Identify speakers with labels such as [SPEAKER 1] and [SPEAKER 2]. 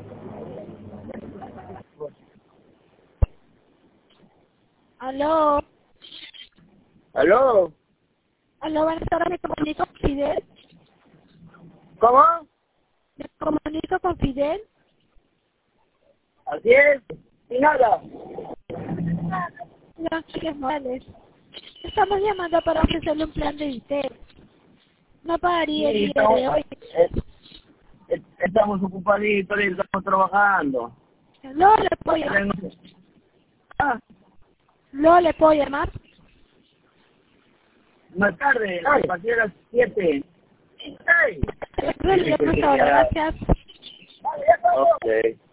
[SPEAKER 1] Aló.
[SPEAKER 2] ¿Aló?
[SPEAKER 1] Aló, buenas tardes, me comunico con Fidel.
[SPEAKER 2] ¿Cómo?
[SPEAKER 1] Me comunico con Fidel.
[SPEAKER 2] Así es. Y nada.
[SPEAKER 1] Ángeles Morales. Estamos llamando para ofrecerle un plan de ITER. No pagaría el día de hoy.
[SPEAKER 2] Estamos ocupaditos y estamos trabajando.
[SPEAKER 1] No le puedo llamar.
[SPEAKER 2] Ah,
[SPEAKER 1] No le puedo llamar.
[SPEAKER 2] más tarde, a partir de las 7. Hey.
[SPEAKER 1] Gracias.
[SPEAKER 2] Ok.